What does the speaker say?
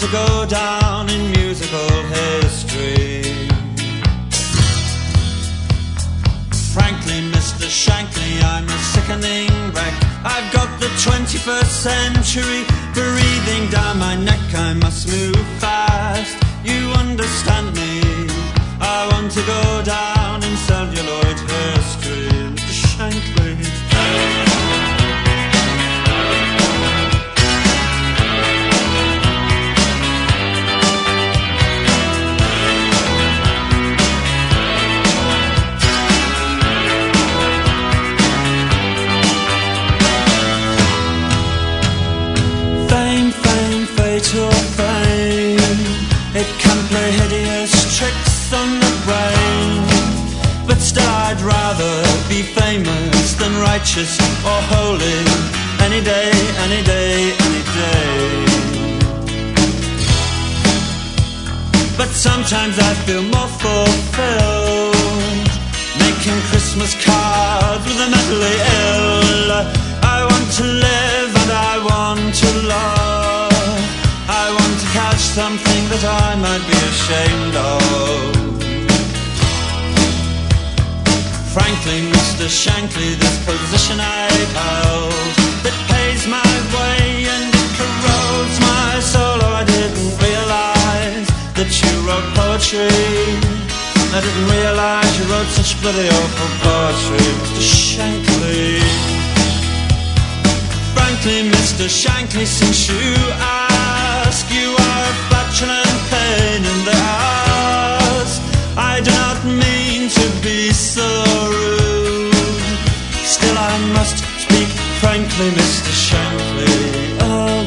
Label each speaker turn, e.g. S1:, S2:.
S1: to go down in musical history. Frankly, Mr. Shankly, I'm a sickening wreck. I've got the 21st century breathing down my neck. I must move fast, you understand me. I want to go down in celluloid history, Mr. Shankly. Fatal fame, it can play hideous tricks on the brain. But still I'd rather be famous than righteous or holy. Any day, any day, any day. But sometimes I feel more fulfilled making Christmas cards with the mentally ill. I want to live and I want to love. I want to catch something that I might be ashamed of. Frankly, Mr. Shankly, this position I've held, it pays my way and it corrodes my soul. Oh, I didn't realize that you wrote poetry. I didn't realize you wrote such bloody awful poetry, Mr. Shankly. Frankly, Mr. Shankly, since you ask, you are a flatulent pain in the ass. I do not mean to be so rude, still I must speak frankly, Mr. Shankly. Oh.